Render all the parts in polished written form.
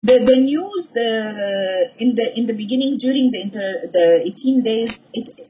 the news in the beginning during the 18 days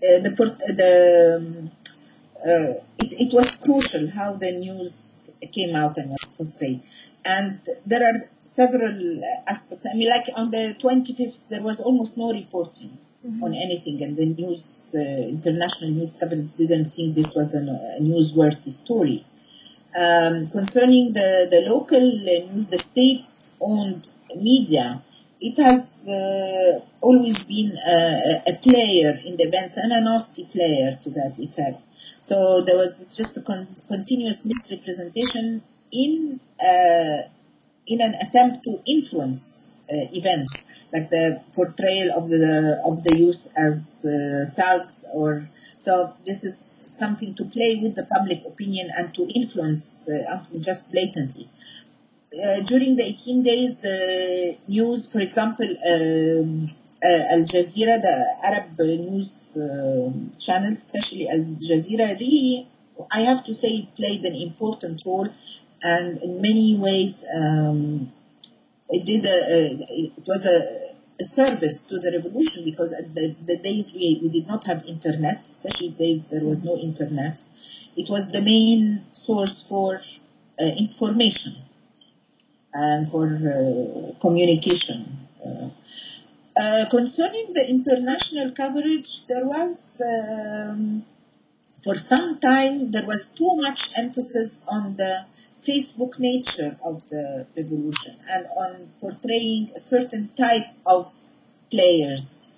it was crucial how the news came out and was portrayed. And there are several aspects. I mean, like on the 25th, there was almost no reporting on anything, and the news, international news coverage didn't think this was a newsworthy story. Concerning the local news, the state-owned media, it has always been a player in the events, and a nasty player to that effect. So there was just a continuous misrepresentation in an attempt to influence events, like the portrayal of the youth as thugs, or so. This is something to play with the public opinion and to influence just blatantly. During the 18 days, the news, for example, Al Jazeera, the Arab news channel, especially Al Jazeera, really, I have to say, it played an important role, and in many ways, it was a service to the revolution, because at the days we did not have internet, especially days there was no internet. It was the main source for information and for communication. Concerning the international coverage, there was, for some time, there was too much emphasis on the Facebook nature of the revolution and on portraying a certain type of players,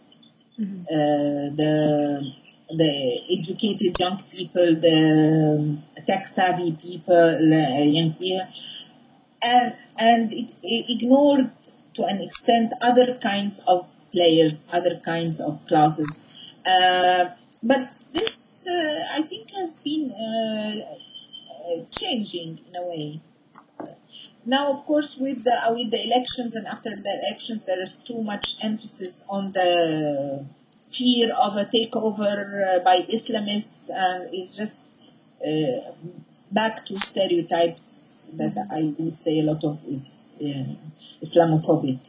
the educated young people, the tech-savvy people, young people, and it ignored to an extent other kinds of players, other kinds of classes. But this, I think, has been changing in a way. Now, of course, with the elections and after the elections, there is too much emphasis on the fear of a takeover by Islamists, and it's just back to stereotypes that I would say a lot of is Islamophobic.